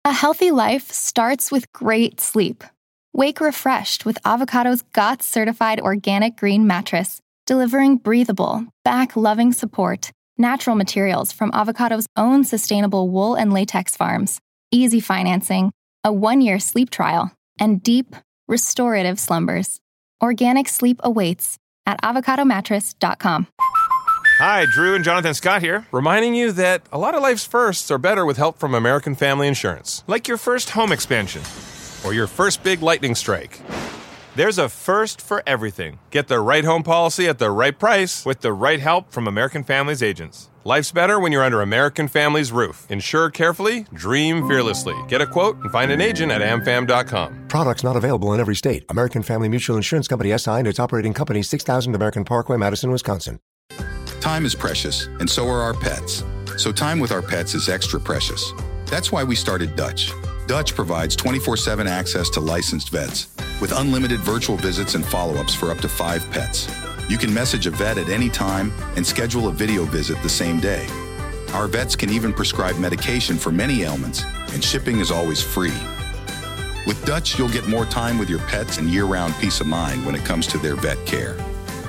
A healthy life starts with great sleep. Wake refreshed with Avocado's GOTS-certified organic green mattress, delivering breathable, back-loving support, natural materials from Avocado's own sustainable wool and latex farms, easy financing, a 1-year sleep trial, and deep, restorative slumbers. Organic sleep awaits at avocadomattress.com. Hi, Drew and Jonathan Scott here, reminding you that a lot of life's firsts are better with help from American Family Insurance. Like your first home expansion, or your first big lightning strike. There's a first for everything. Get the right home policy at the right price with the right help from American Family's agents. Life's better when you're under American Family's roof. Insure carefully, dream fearlessly. Get a quote and find an agent at amfam.com. Products not available in every state. American Family Mutual Insurance Company SI and its operating company 6000 American Parkway, Madison, Wisconsin. Time is precious, and so are our pets. So time with our pets is extra precious. That's why we started Dutch. Dutch provides 24/7 access to licensed vets with unlimited virtual visits and follow-ups for up to 5 pets. You can message a vet at any time and schedule a video visit the same day. Our vets can even prescribe medication for many ailments, and shipping is always free. With Dutch, you'll get more time with your pets and year-round peace of mind when it comes to their vet care.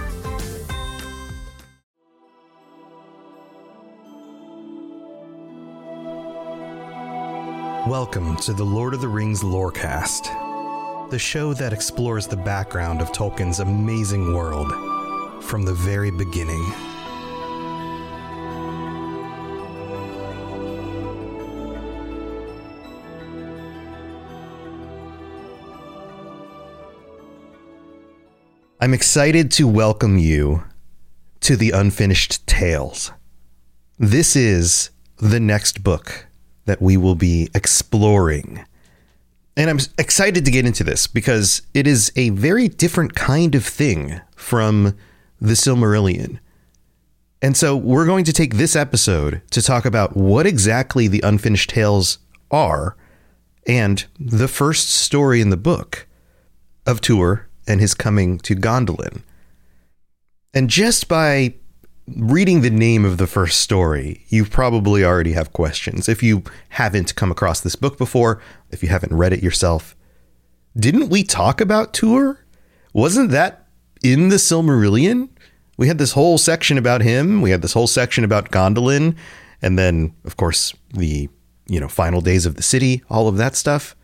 Welcome to the Lord of the Rings Lorecast, the show that explores the background of Tolkien's amazing world from the very beginning. I'm excited to welcome you to the Unfinished Tales. This is the next book that we will be exploring. And I'm excited to get into this because it is a very different kind of thing from the Silmarillion. And so we're going to take this episode to talk about what exactly the Unfinished Tales are and the first story in the book of Tuor and his coming to Gondolin. And just by reading the name of the first story, you probably already have questions. If you haven't come across this book before, if you haven't read it yourself, didn't we talk about Tuor? Wasn't that in the Silmarillion? We had this whole section about him. We had this whole section about Gondolin. And then, of course, the, final days of the city, all of that stuff.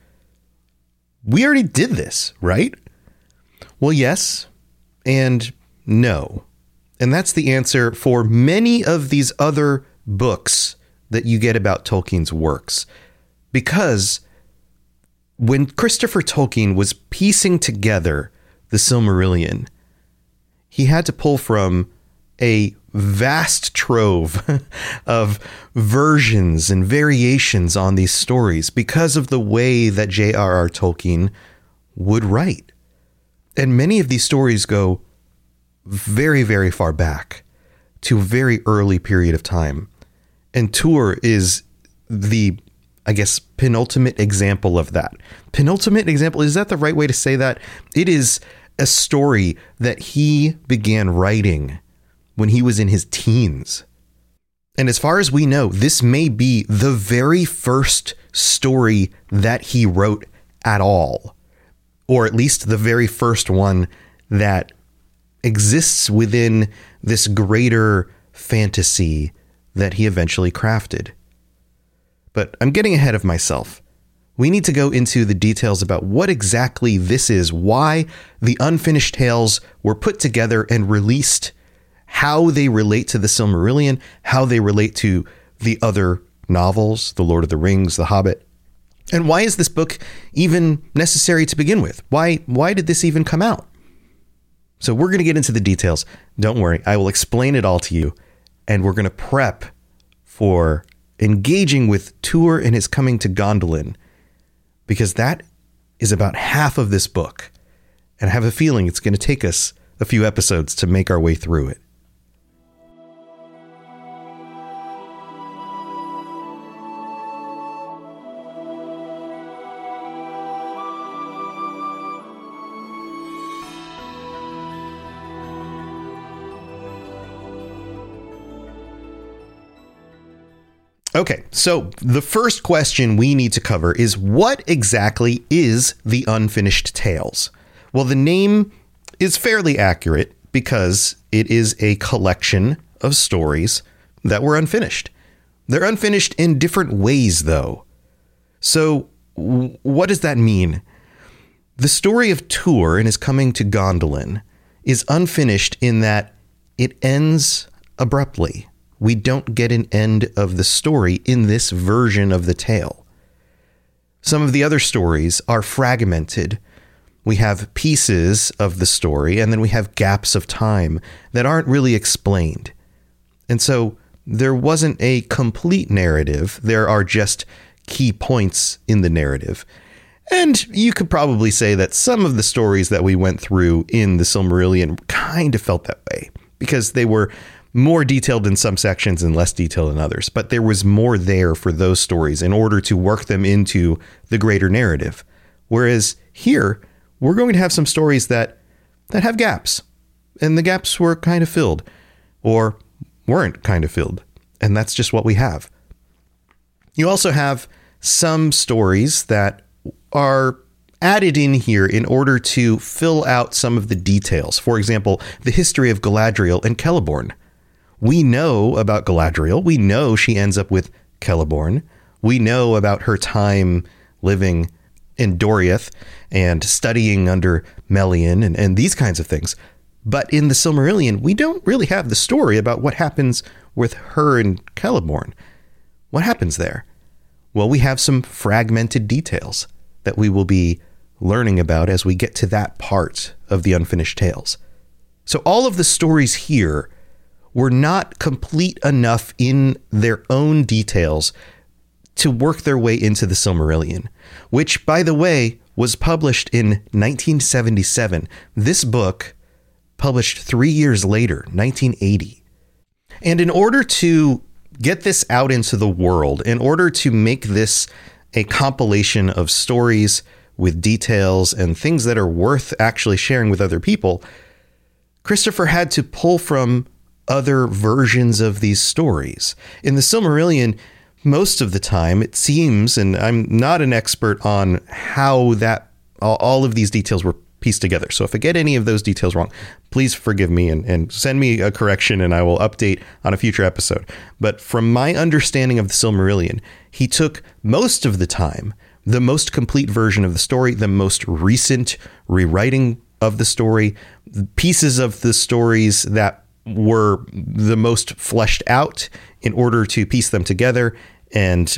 We already did this, right? Well, yes and no. And that's the answer for many of these other books that you get about Tolkien's works. Because when Christopher Tolkien was piecing together the Silmarillion, he had to pull from a vast trove of versions and variations on these stories because of the way that J.R.R. Tolkien would write. And many of these stories go very, very far back to a very early period of time. And Tuor is the, penultimate example of that. Penultimate example, is that the right way to say that? It is a story that he began writing when he was in his teens. And as far as we know, this may be the very first story that he wrote at all, or at least the very first one that exists within this greater fantasy that he eventually crafted. But I'm getting ahead of myself. We need to go into the details about what exactly this is, why the Unfinished Tales were put together and released, how they relate to the Silmarillion, how they relate to the other novels, The Lord of the Rings, The Hobbit, and why is this book even necessary to begin with? Why did this even come out? So we're going to get into the details. Don't worry, I will explain it all to you. And we're going to prep for engaging with Tuor and his coming to Gondolin, because that is about half of this book. And I have a feeling it's going to take us a few episodes to make our way through it. Okay, so the first question we need to cover is, what exactly is the Unfinished Tales? Well, the name is fairly accurate because it is a collection of stories that were unfinished. They're unfinished in different ways, though. So what does that mean? The story of Tuor and his coming to Gondolin is unfinished in that it ends abruptly. We don't get an end of the story in this version of the tale. Some of the other stories are fragmented. We have pieces of the story, and then we have gaps of time that aren't really explained. And so there wasn't a complete narrative. There are just key points in the narrative. And you could probably say that some of the stories that we went through in the Silmarillion kind of felt that way, because they were more detailed in some sections and less detailed in others. But there was more there for those stories in order to work them into the greater narrative. Whereas here, we're going to have some stories that have gaps, and the gaps were kind of filled, or weren't kind of filled. And that's just what we have. You also have some stories that are added in here in order to fill out some of the details. For example, the history of Galadriel and Celeborn. We know about Galadriel. We know she ends up with Celeborn. We know about her time living in Doriath and studying under Melian and these kinds of things. But in the Silmarillion, we don't really have the story about what happens with her and Celeborn. What happens there? Well, we have some fragmented details that we will be learning about as we get to that part of the Unfinished Tales. So all of the stories here were not complete enough in their own details to work their way into the Silmarillion, which, by the way, was published in 1977. This book published 3 years later, 1980. And in order to get this out into the world, in order to make this a compilation of stories with details and things that are worth actually sharing with other people, Christopher had to pull from other versions of these stories. In the Silmarillion, most of the time, it seems, and I'm not an expert on how that all of these details were pieced together. So if I get any of those details wrong, please forgive me and send me a correction, and I will update on a future episode. But from my understanding of the Silmarillion, he took most of the time the most complete version of the story, the most recent rewriting of the story, pieces of the stories that were the most fleshed out in order to piece them together and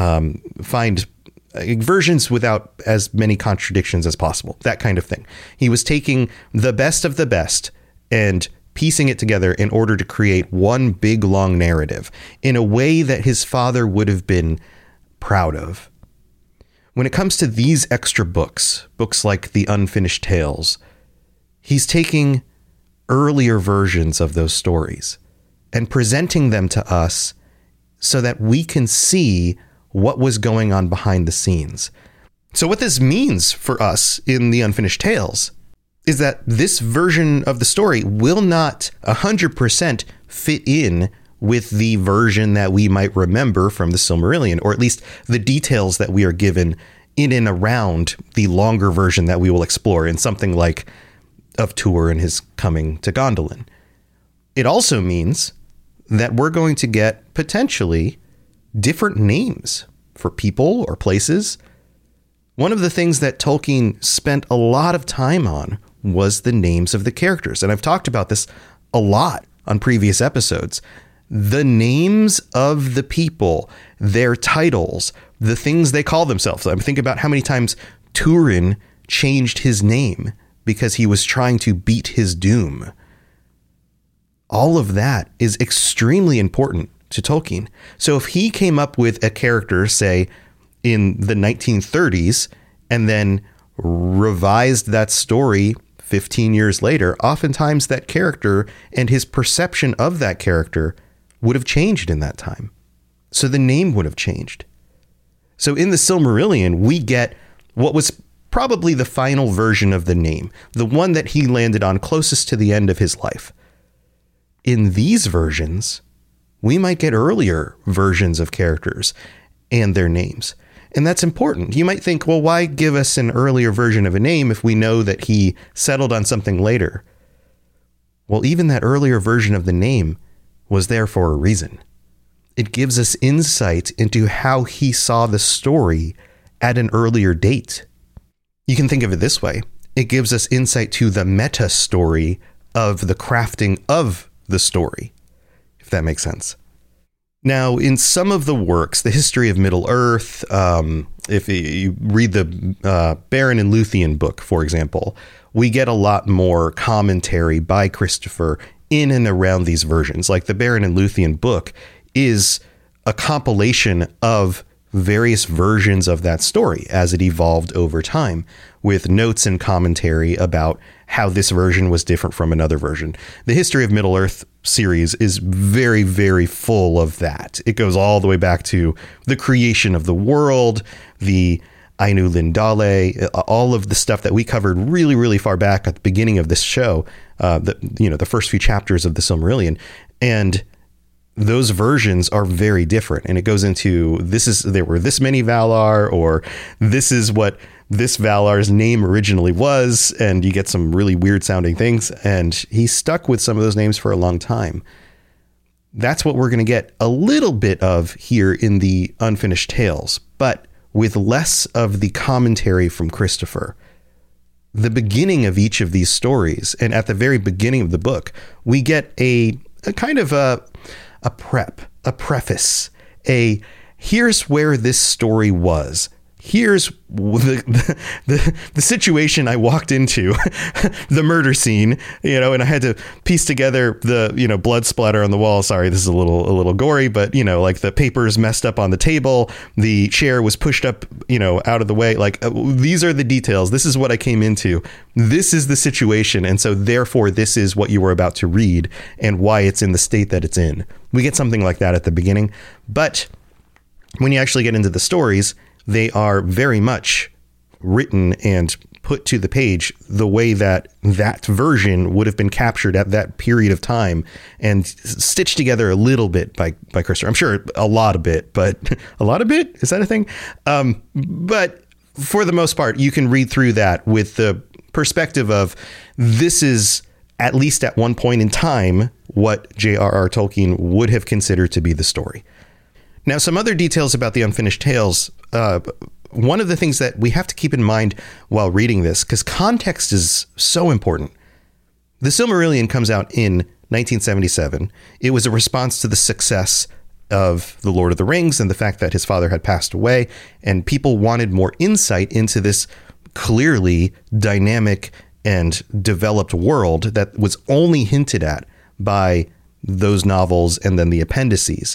find versions without as many contradictions as possible, that kind of thing. He was taking the best of the best and piecing it together in order to create one big, long narrative in a way that his father would have been proud of. When it comes to these extra books like The Unfinished Tales, he's taking earlier versions of those stories and presenting them to us so that we can see what was going on behind the scenes. So what this means for us in The Unfinished Tales is that this version of the story will not 100% fit in with the version that we might remember from the Silmarillion, or at least the details that we are given in and around the longer version that we will explore in something like of Tuor and his coming to Gondolin. It also means that we're going to get potentially different names for people or places. One of the things that Tolkien spent a lot of time on was the names of the characters. And I've talked about this a lot on previous episodes. The names of the people, their titles, the things they call themselves. I'm thinking about how many times Turin changed his name because he was trying to beat his doom. All of that is extremely important to Tolkien. So if he came up with a character, say, in the 1930s, and then revised that story 15 years later, oftentimes that character and his perception of that character would have changed in that time. So the name would have changed. So in the Silmarillion, we get what was probably the final version of the name, the one that he landed on closest to the end of his life. In these versions, we might get earlier versions of characters and their names. And that's important. You might think, well, why give us an earlier version of a name if we know that he settled on something later? Well, even that earlier version of the name was there for a reason. It gives us insight into how he saw the story at an earlier date. You can think of it this way. It gives us insight to the meta story of the crafting of the story, if that makes sense. Now, in some of the works, the history of Middle-earth, if you read the Beren and Luthien book, for example, we get a lot more commentary by Christopher in and around these versions. Like the Beren and Luthien book is a compilation of various versions of that story as it evolved over time, with notes and commentary about how this version was different from another version. The History of Middle-earth series is very, very full of that. It goes all the way back to the creation of the world, the Ainu Lindale, all of the stuff that we covered really, really far back at the beginning of this show, the first few chapters of the Silmarillion. And those versions are very different. And it goes into, there were this many Valar, or this is what this Valar's name originally was. And you get some really weird sounding things. And he stuck with some of those names for a long time. That's what we're going to get a little bit of here in the Unfinished Tales, but with less of the commentary from Christopher. The beginning of each of these stories, and at the very beginning of the book, we get a kind of a preface, here's where this story was. Here's the situation I walked into, the murder scene, and I had to piece together the, blood splatter on the wall. Sorry, this is a little gory, but like the papers messed up on the table, the chair was pushed up, out of the way. Like these are the details. This is what I came into. This is the situation. And so therefore this is what you were about to read and why it's in the state that it's in. We get something like that at the beginning, but when you actually get into the stories, they are very much written and put to the page the way that version would have been captured at that period of time and stitched together a little bit by Christopher. I'm sure a lot of it, but a lot of it? Is that a thing? But for the most part, you can read through that with the perspective of this is, at least at one point in time, what J.R.R. Tolkien would have considered to be the story. Now, some other details about the Unfinished Tales. One of the things that we have to keep in mind while reading this, because context is so important. The Silmarillion comes out in 1977. It was a response to the success of The Lord of the Rings and the fact that his father had passed away, and people wanted more insight into this clearly dynamic and developed world that was only hinted at by those novels and then the appendices.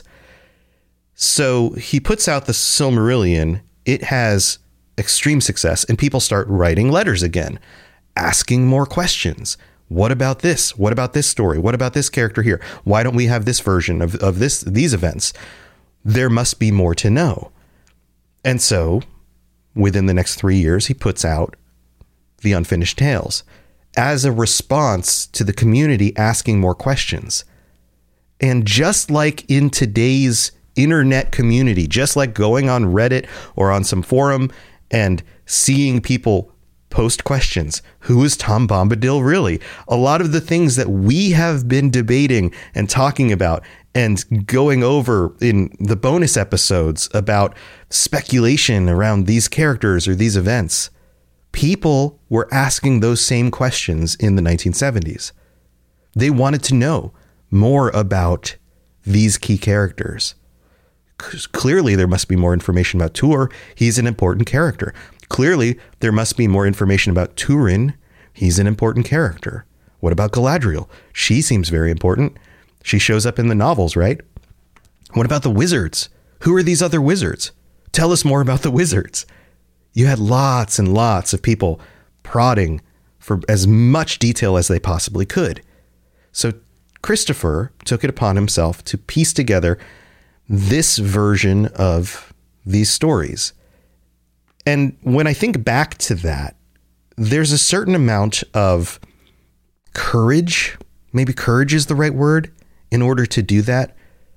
So he puts out the Silmarillion. It has extreme success, and people start writing letters again, asking more questions. What about this? What about this story? What about this character here? Why don't we have this version of these events? There must be more to know. And so within the next 3 years, he puts out the Unfinished Tales as a response to the community asking more questions. And just like in today's internet community, just like going on Reddit or on some forum and seeing people post questions. Who is Tom Bombadil really? A lot of the things that we have been debating and talking about and going over in the bonus episodes about speculation around these characters or these events, people were asking those same questions in the 1970s. They wanted to know more about these key characters. Clearly, there must be more information about Tuor. He's an important character. Clearly, there must be more information about Turin. He's an important character. What about Galadriel? She seems very important. She shows up in the novels, right? What about the wizards? Who are these other wizards? Tell us more about the wizards. You had lots and lots of people prodding for as much detail as they possibly could. So Christopher took it upon himself to piece together this version of these stories. And when I think back to that, there's a certain amount of courage, maybe courage is the right word, in order to do that.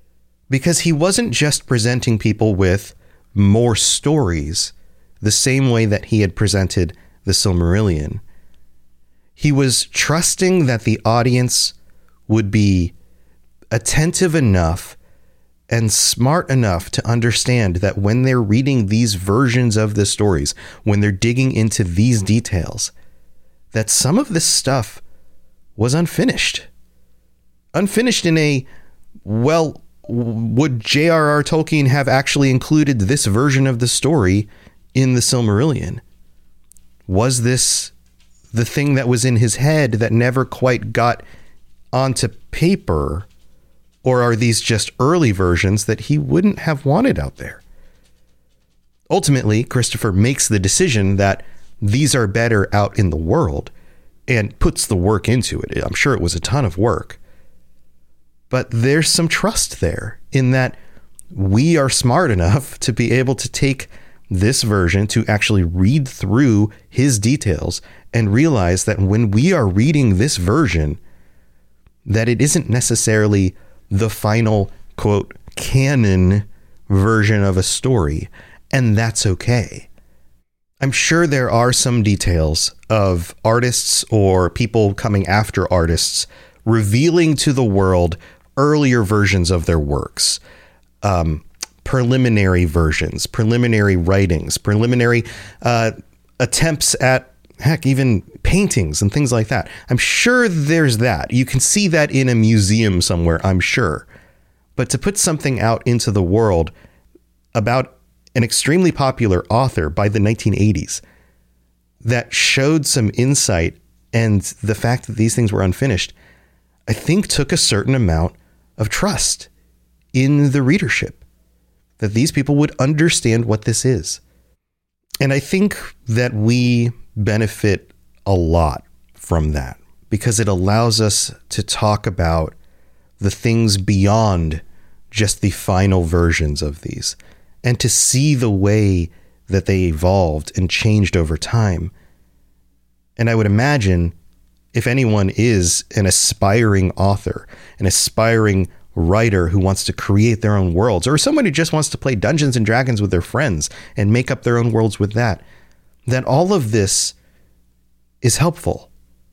because he wasn't just presenting people with more stories the same way that he had presented the Silmarillion. He was trusting that the audience would be attentive enough and smart enough to understand that when they're reading these versions of the stories, when they're digging into these details, that some of this stuff was unfinished. Unfinished in a, well, would J.R.R. Tolkien have actually included this version of the story in the Silmarillion? Was this the thing that was in his head that never quite got onto paper? Or are these just early versions that he wouldn't have wanted out there? Ultimately, Christopher makes the decision that these are better out in the world and puts the work into it. I'm sure it was a ton of work. But there's some trust there in that we are smart enough to be able to take this version to actually read through his details and realize that when we are reading this version, that it isn't necessarily the final, quote, canon version of a story, and that's okay. I'm sure there are some details of artists or people coming after artists revealing to the world earlier versions of their works, preliminary versions, preliminary writings, preliminary attempts at, heck, even paintings and things like that. I'm sure there's that. You can see that in a museum somewhere, I'm sure. But to put something out into the world about an extremely popular author by the 1980s that showed some insight and the fact that these things were unfinished, I think took a certain amount of trust in the readership, that these people would understand what this is. And I think that we benefit a lot from that because it allows us to talk about the things beyond just the final versions of these and to see the way that they evolved and changed over time. And I would imagine if anyone is an aspiring author, an aspiring writer who wants to create their own worlds, or someone who just wants to play Dungeons and Dragons with their friends and make up their own worlds with that, then all of this is helpful.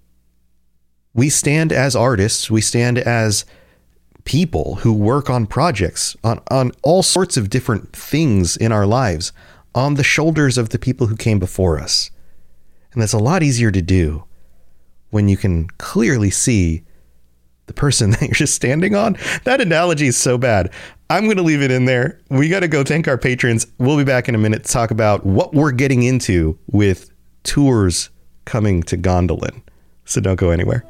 We stand as artists, we stand as people who work on projects, on all sorts of different things in our lives, on the shoulders of the people who came before us. And that's a lot easier to do when you can clearly see the person that you're just standing on. That analogy is so bad. I'm going to leave it in there. We got to go thank our patrons. We'll be back in a minute to talk about what we're getting into with tours coming to Gondolin. So don't go anywhere.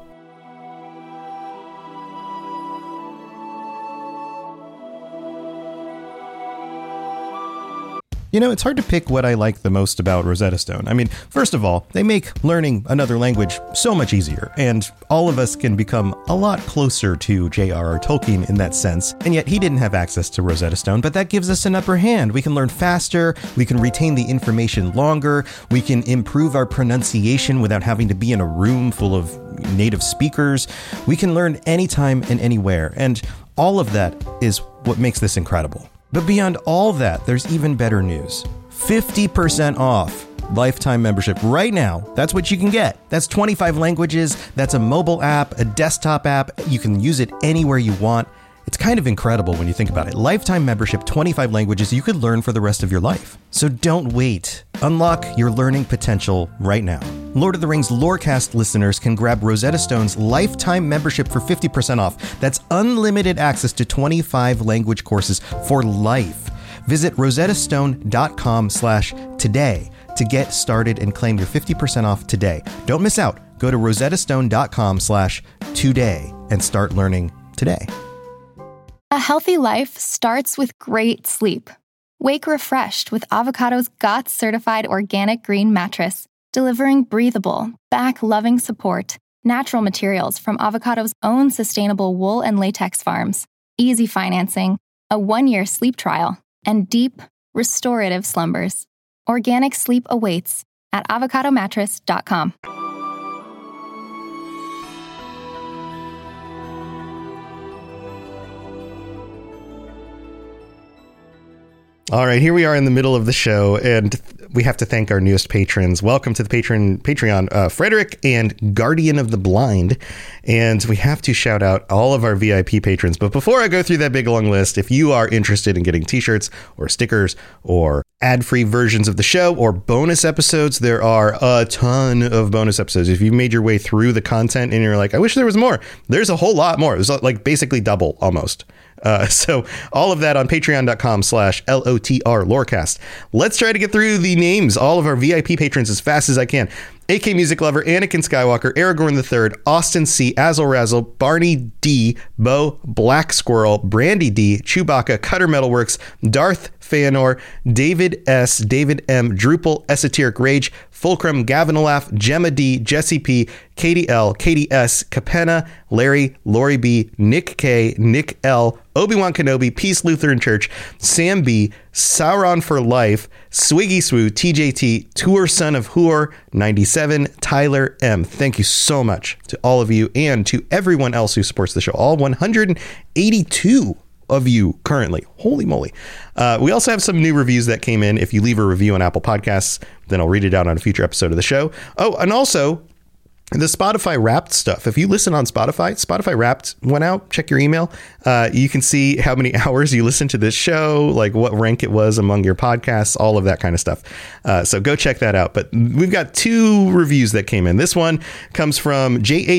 You know, it's hard to pick what I like the most about Rosetta Stone. I mean, first of all, they make learning another language so much easier, and all of us can become a lot closer to J.R.R. Tolkien in that sense. And yet he didn't have access to Rosetta Stone, but that gives us an upper hand. We can learn faster, we can retain the information longer, we can improve our pronunciation without having to be in a room full of native speakers. We can learn anytime and anywhere, and all of that is what makes this incredible. But beyond all that, there's even better news. 50% off lifetime membership right now. That's what you can get. That's 25 languages. That's a mobile app, a desktop app. You can use it anywhere you want. It's kind of incredible when you think about it. Lifetime membership, 25 languages you could learn for the rest of your life. So don't wait. Unlock your learning potential right now. Lord of the Rings Lorecast listeners can grab Rosetta Stone's lifetime membership for 50% off. That's unlimited access to 25 language courses for life. Visit rosettastone.com/today to get started and claim your 50% off today. Don't miss out. Go to rosettastone.com/today and start learning today. A healthy life starts with great sleep. Wake refreshed with Avocado's GOTS certified organic green mattress, delivering breathable, back-loving support, natural materials from Avocado's own sustainable wool and latex farms, easy financing, a 1-year sleep trial, and deep, restorative slumbers. Organic sleep awaits at avocadomattress.com. All right, here we are in the middle of the show, and we have to thank our newest patrons. Welcome to the Patreon, Frederick and Guardian of the Blind. And we have to shout out all of our VIP patrons. But before I go through that big long list, if you are interested in getting t-shirts or stickers or ad-free versions of the show or bonus episodes, there are a ton of bonus episodes. If you've made your way through the content and you're like, I wish there was more, there's a whole lot more. It was like basically double almost. So all of that on patreon.com/LOTR Lorecast. Let's try to get through the names, all of our VIP patrons, as fast as I can. AK Music Lover, Anakin Skywalker, Aragorn III, Austin C, Azzle Razzle, Barney D, Bo, Black Squirrel, Brandy D, Chewbacca, Cutter Metalworks, Darth Feanor, David S, David M, Drupal, Esoteric Rage, Fulcrum, Gavin Olaf, Gemma D, Jesse P, Katie L, Katie S, Capenna, Larry, Lori B, Nick K, Nick L, Obi-Wan Kenobi, Peace Lutheran Church, Sam B, Sauron for Life, Swiggy Swoo, TJT, Tour Son of Hoor, 97, Tyler M. Thank you so much to all of you and to everyone else who supports the show. All 182 of you currently. Holy moly. We also have some new reviews that came in. If you leave a review on Apple Podcasts, then I'll read it out on a future episode of the show. Oh, and also the Spotify Wrapped stuff. If you listen on Spotify Wrapped went out. Check your email. You can see how many hours you listen to this show, like what rank it was among your podcasts, all of that kind of stuff. So go check that out. But we've got 2 reviews that came in. This one comes from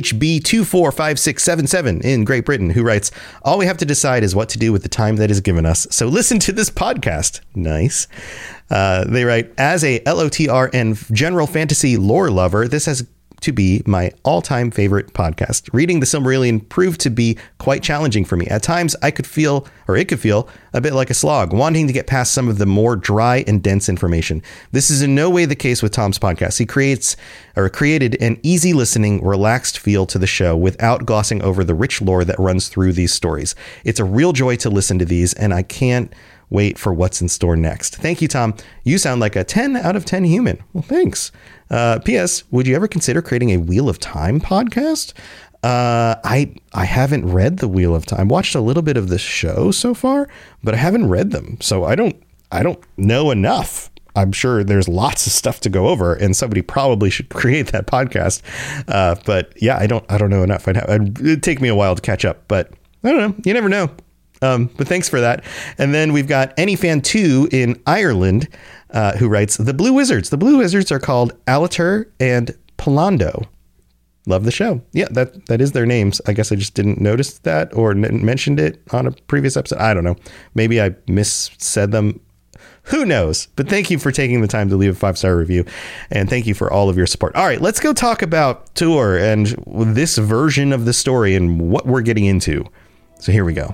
JHB245677 in Great Britain, who writes, all we have to decide is what to do with the time that is given us. So listen to this podcast. Nice. They write, as a LOTR and general fantasy lore lover, this has to be my all-time favorite podcast. Reading The Silmarillion proved to be quite challenging for me. At times, it could feel a bit like a slog, wanting to get past some of the more dry and dense information. This is in no way the case with Tom's podcast. He created an easy listening, relaxed feel to the show without glossing over the rich lore that runs through these stories. It's a real joy to listen to these, and I can't wait for what's in store next. Thank you, Tom. You sound like a 10 out of 10 human. Well, thanks. P.S. Would you ever consider creating a Wheel of Time podcast? I haven't read the Wheel of Time. Watched a little bit of the show so far, but I haven't read them. So I don't know enough. I'm sure there's lots of stuff to go over, and somebody probably should create that podcast. But yeah, I don't know enough. It'd take me a while to catch up, but I don't know. You never know. But thanks for that. And then we've got Anyfan2 in Ireland, who writes, The Blue Wizards. The Blue Wizards are called Alatar and Palando. Love the show. Yeah, that is their names. I guess I just didn't notice that or mentioned it on a previous episode. I don't know. Maybe I missaid them. Who knows? But thank you for taking the time to leave a 5-star review. And thank you for all of your support. All right, let's go talk about Tour and this version of the story and what we're getting into. So here we go.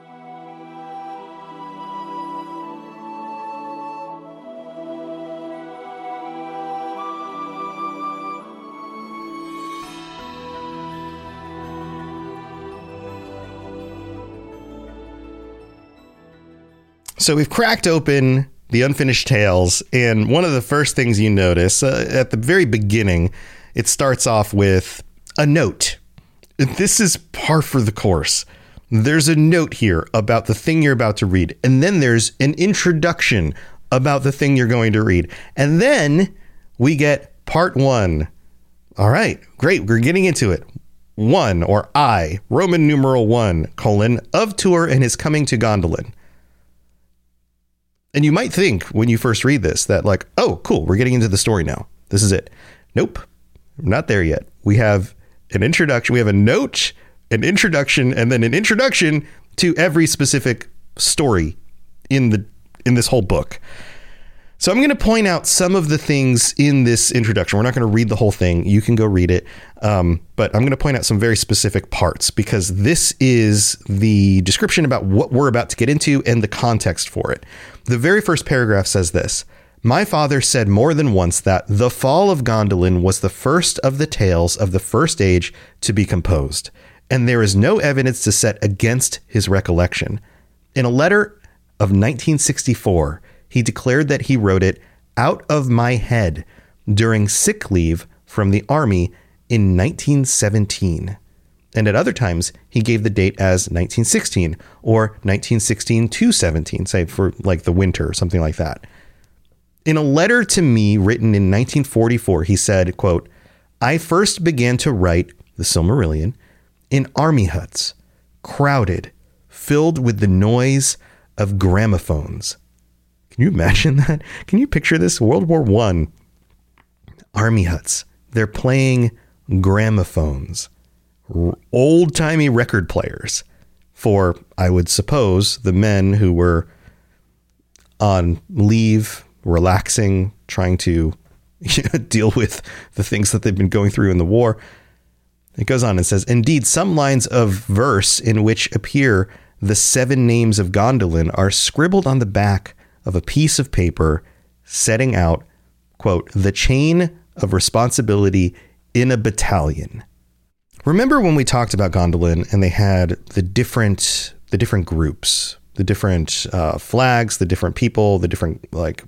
So we've cracked open the Unfinished Tales, and one of the first things you notice at the very beginning, it starts off with a note. This is par for the course. There's a note here about the thing you're about to read, and then there's an introduction about the thing you're going to read, and then we get part 1. All right, great. We're getting into it. 1, or I, Roman numeral 1, of Tour and his coming to Gondolin. And you might think when you first read this that like, oh, cool, we're getting into the story now. This is it. Nope, we're not there yet. We have an introduction. We have a note, an introduction, and then an introduction to every specific story in this whole book. So I'm going to point out some of the things in this introduction. We're not going to read the whole thing. You can go read it. But I'm going to point out some very specific parts because this is the description about what we're about to get into and the context for it. The very first paragraph says this: My father said more than once that the fall of Gondolin was the first of the tales of the First Age to be composed, and there is no evidence to set against his recollection. In a letter of 1964, he declared that he wrote it out of my head during sick leave from the army in 1917. And at other times, he gave the date as 1916 or 1916 to 17, say for like the winter or something like that. In a letter to me written in 1944, he said, quote, "I first began to write The Silmarillion in army huts, crowded, filled with the noise of gramophones." Can you imagine that? Can you picture this? World War I, army huts. They're playing gramophones, old-timey record players for, I would suppose, the men who were on leave, relaxing, trying to deal with the things that they've been going through in the war. It goes on and says, "Indeed, some lines of verse in which appear the 7 names of Gondolin are scribbled on the back of a piece of paper, setting out, quote, the chain of responsibility in a battalion." Remember when we talked about Gondolin and they had the different groups, the different flags, the different people, the different,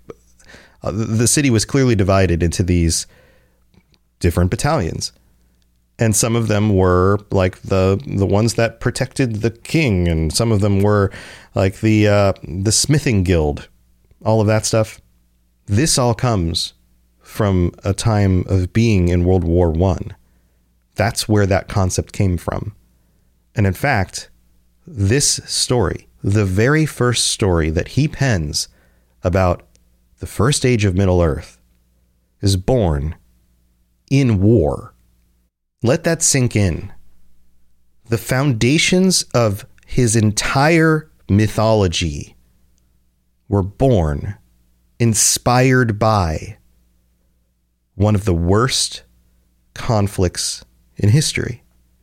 the city was clearly divided into these different battalions. And some of them were like the ones that protected the king, and some of them were like the smithing guild, all of that stuff. This all comes from a time of being in World War I. That's where that concept came from. And in fact, this story, the very first story that he pens about the first age of Middle Earth, is born in war. Let that sink in. The foundations of his entire mythology were born, inspired by one of the worst conflicts in history.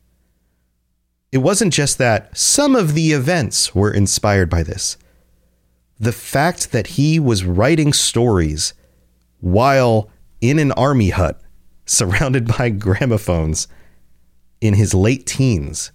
It wasn't just that some of the events were inspired by this. The fact that he was writing stories while in an army hut surrounded by gramophones in his late teens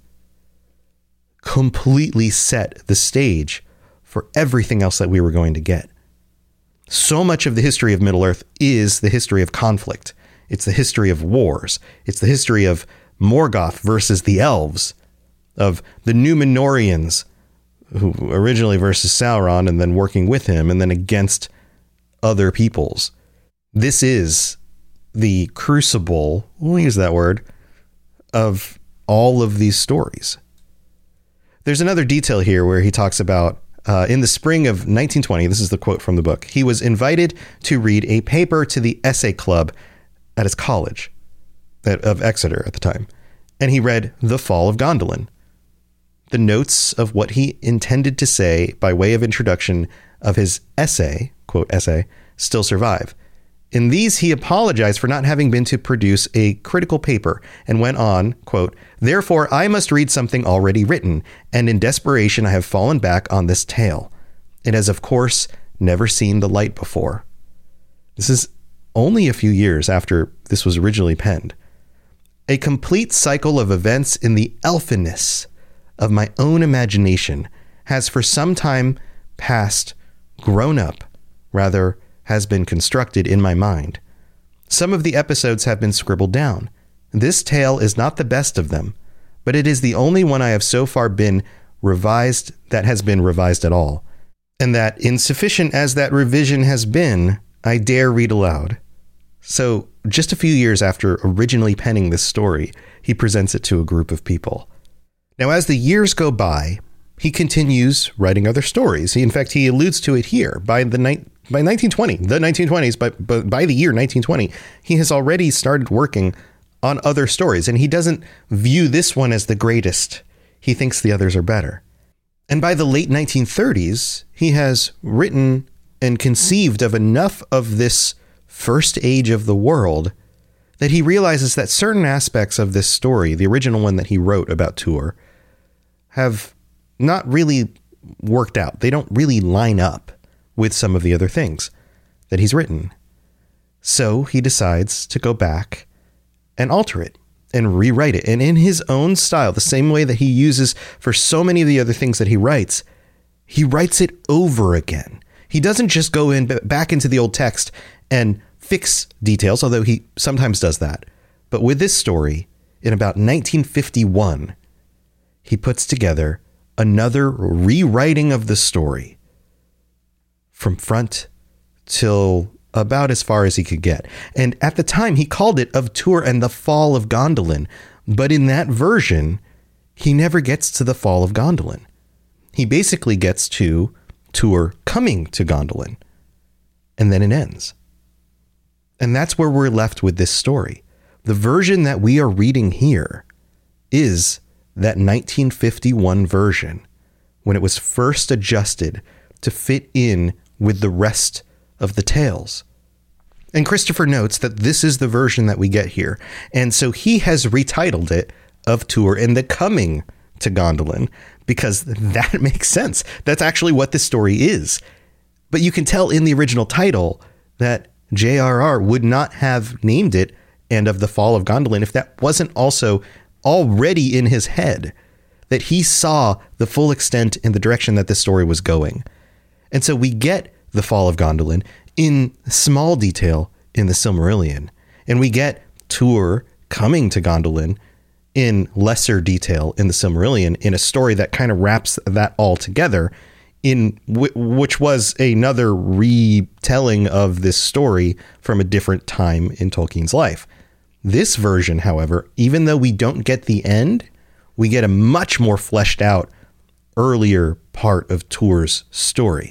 completely set the stage for everything else that we were going to get. So much of the history of Middle Earth is the history of conflict. It's the history of wars. It's the history of Morgoth versus the elves, of the Númenóreans, who originally versus Sauron and then working with him and then against other peoples. This is the crucible, we'll use that word, of all of these stories. There's another detail here where he talks about in the spring of 1920, this is the quote from the book, he was invited to read a paper to the essay club at his college of Exeter at the time. And he read The Fall of Gondolin. The notes of what he intended to say by way of introduction of his essay, quote, essay, still survive. In these, he apologized for not having been to produce a critical paper and went on, quote, "Therefore, I must read something already written, and in desperation, I have fallen back on this tale. It has, of course, never seen the light before." This is only a few years after this was originally penned. "A complete cycle of events in the elfinness of my own imagination has for some time past grown up, rather has been constructed in my mind. Some of the episodes have been scribbled down. This tale is not the best of them, but it is the only one I have so far been revised that has been revised at all. And that, insufficient as that revision has been, I dare read aloud." So just a few years after originally penning this story, he presents it to a group of people. Now, as the years go by, he continues writing other stories. In fact, he alludes to it here. By 1920s, but by the year 1920, he has already started working on other stories, and he doesn't view this one as the greatest. He thinks the others are better. And by the late 1930s, he has written and conceived of enough of this first age of the world that he realizes that certain aspects of this story, the original one that he wrote about Tuor, have not really worked out. They don't really line up with some of the other things that he's written. So he decides to go back and alter it and rewrite it. And in his own style, the same way that he uses for so many of the other things that he writes it over again. He doesn't just go back into the old text and fix details, although he sometimes does that. But with this story, in about 1951, he puts together another rewriting of the story from front till about as far as he could get. And at the time, he called it Of Tur and the Fall of Gondolin. But in that version, he never gets to the fall of Gondolin. He basically gets to Tur coming to Gondolin. And then it ends. And that's where we're left with this story. The version that we are reading here is that 1951 version, when it was first adjusted to fit in with the rest of the tales. And Christopher notes that this is the version that we get here. And so he has retitled it Of Tur and the Coming to Gondolin, because that makes sense. That's actually what this story is. But you can tell in the original title that J.R.R. would not have named it And of the Fall of Gondolin if that wasn't also already in his head, that he saw the full extent and the direction that this story was going. And so we get the Fall of Gondolin in small detail in the Silmarillion, and we get Tur coming to Gondolin in lesser detail in the Silmarillion, in a story that kind of wraps that all together, in which was another retelling of this story from a different time in Tolkien's life. This version, however, even though we don't get the end, we get a much more fleshed out earlier part of Tur's story.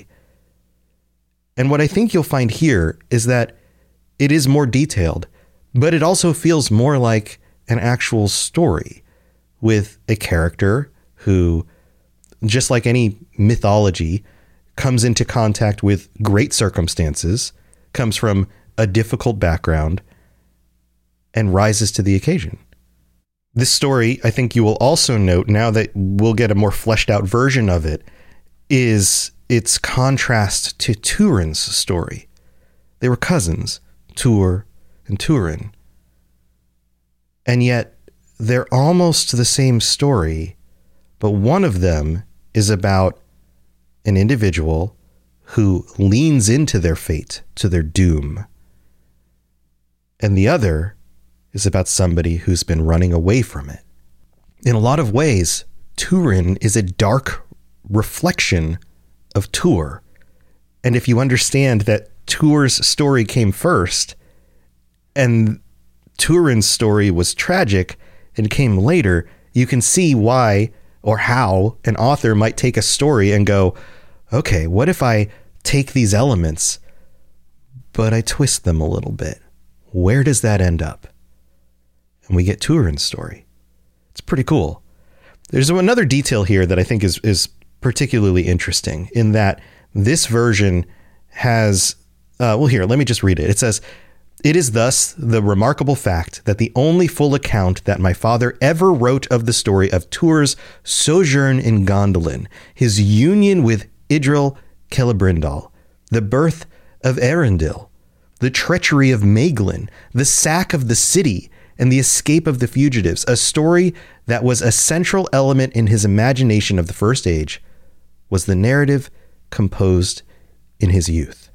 And what I think you'll find here is that it is more detailed, but it also feels more like an actual story with a character who, just like any mythology, comes into contact with great circumstances, comes from a difficult background, and rises to the occasion. This story, I think you will also note, now that we'll get a more fleshed out version of it, is its contrast to Turin's story. They were cousins, Tur and Turin. And yet they're almost the same story, but one of them is about an individual who leans into their fate, to their doom. And the other is about somebody who's been running away from it. In a lot of ways, Turin is a dark reflection of Tur. And if you understand that Tur's story came first and Turin's story was tragic and came later, you can see why or how an author might take a story and go, okay, what if I take these elements, but I twist them a little bit? Where does that end up? And we get Turin's story. It's pretty cool. There's another detail here that I think is particularly interesting, in that this version has, here, let me just read it. It says, "It is thus the remarkable fact that the only full account that my father ever wrote of the story of Tur's sojourn in Gondolin, his union with Idril Celebrimbor, the birth of Eärendil, the treachery of Maeglin, the sack of the city, and the escape of the fugitives, a story that was a central element in his imagination of the First Age, was the narrative composed in his youth."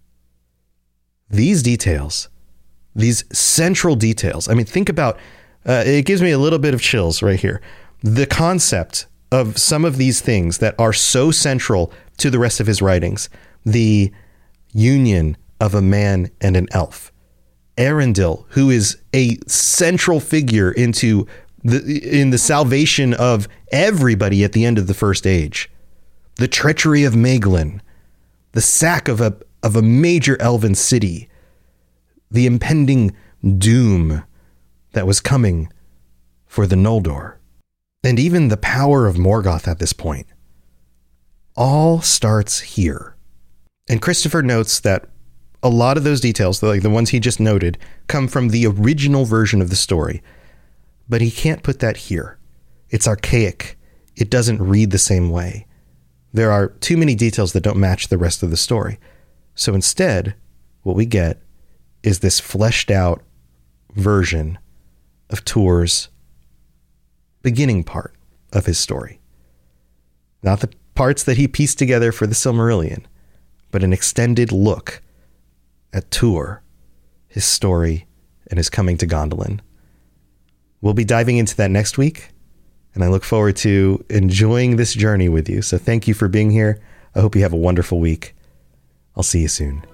These details, these central details, I mean, think about, it gives me a little bit of chills right here. The concept of some of these things that are so central to the rest of his writings, the union of a man and an elf, Eärendil, who is a central figure in the salvation of everybody at the end of the First Age, the treachery of Maeglin, the sack of a major elven city, the impending doom that was coming for the Noldor, and even the power of Morgoth at this point, all starts here. And Christopher notes that a lot of those details, like the ones he just noted, come from the original version of the story, but he can't put that here. It's archaic. It doesn't read the same way. There are too many details that don't match the rest of the story. So instead, what we get is this fleshed out version of Tur's beginning part of his story. Not the parts that he pieced together for the Silmarillion, but an extended look at Tur, his story, and his coming to Gondolin. We'll be diving into that next week, and I look forward to enjoying this journey with you. So thank you for being here. I hope you have a wonderful week. I'll see you soon.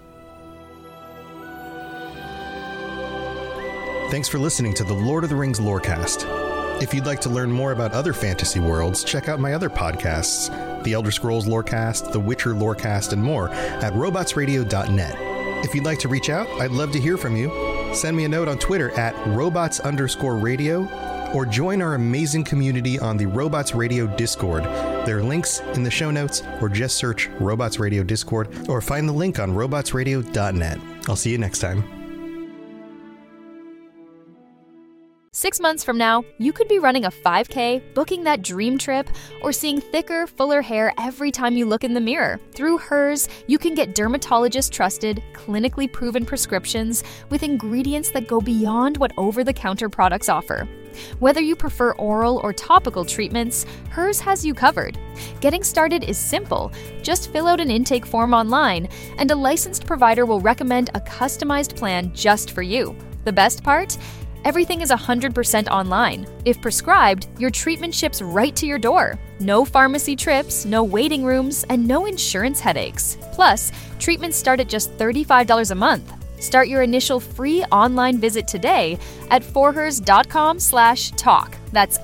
Thanks for listening to the Lord of the Rings Lorecast. If you'd like to learn more about other fantasy worlds, check out my other podcasts, The Elder Scrolls Lorecast, The Witcher Lorecast, and more at robotsradio.net. If you'd like to reach out, I'd love to hear from you. Send me a note on Twitter at robots_radio, or join our amazing community on the Robots Radio Discord. There are links in the show notes, or just search Robots Radio Discord, or find the link on robotsradio.net. I'll see you next time. 6 months from now, you could be running a 5K, booking that dream trip, or seeing thicker, fuller hair every time you look in the mirror. Through Hers, you can get dermatologist-trusted, clinically proven prescriptions with ingredients that go beyond what over-the-counter products offer. Whether you prefer oral or topical treatments, Hers has you covered. Getting started is simple. Just fill out an intake form online, and a licensed provider will recommend a customized plan just for you. The best part? Everything is 100% online. If prescribed, your treatment ships right to your door. No pharmacy trips, no waiting rooms, and no insurance headaches. Plus, treatments start at just $35 a month. Start your initial free online visit today at forhers.com/talk. That's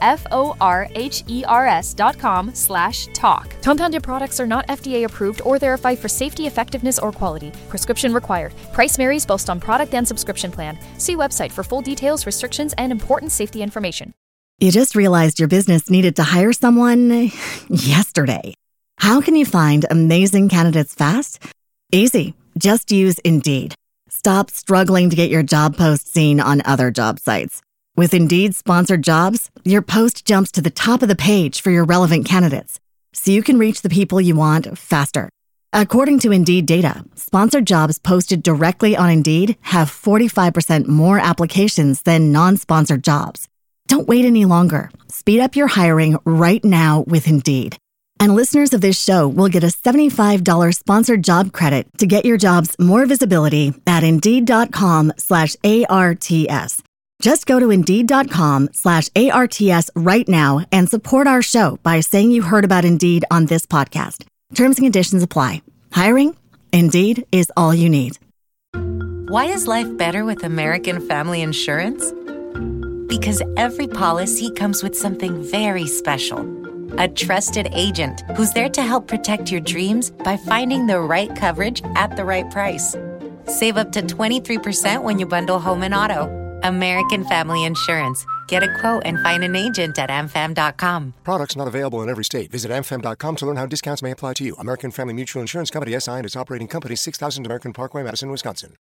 FORHERS.com/talk. Compounded products are not FDA approved or verified for safety, effectiveness, or quality. Prescription required. Price varies based on product and subscription plan. See website for full details, restrictions, and important safety information. You just realized your business needed to hire someone yesterday. How can you find amazing candidates fast? Easy. Just use Indeed. Stop struggling to get your job post seen on other job sites. With Indeed sponsored jobs, your post jumps to the top of the page for your relevant candidates, so you can reach the people you want faster. According to Indeed data, sponsored jobs posted directly on Indeed have 45% more applications than non-sponsored jobs. Don't wait any longer. Speed up your hiring right now with Indeed. And listeners of this show will get a $75 sponsored job credit to get your jobs more visibility at Indeed.com/ARTS. Just go to Indeed.com/ARTS right now and support our show by saying you heard about Indeed on this podcast. Terms and conditions apply. Hiring? Indeed is all you need. Why is life better with American Family Insurance? Because every policy comes with something very special. A trusted agent who's there to help protect your dreams by finding the right coverage at the right price. Save up to 23% when you bundle home and auto. American Family Insurance. Get a quote and find an agent at amfam.com. Products not available in every state. Visit amfam.com to learn how discounts may apply to you. American Family Mutual Insurance Company, SI, and its operating company, 6000 American Parkway, Madison, Wisconsin.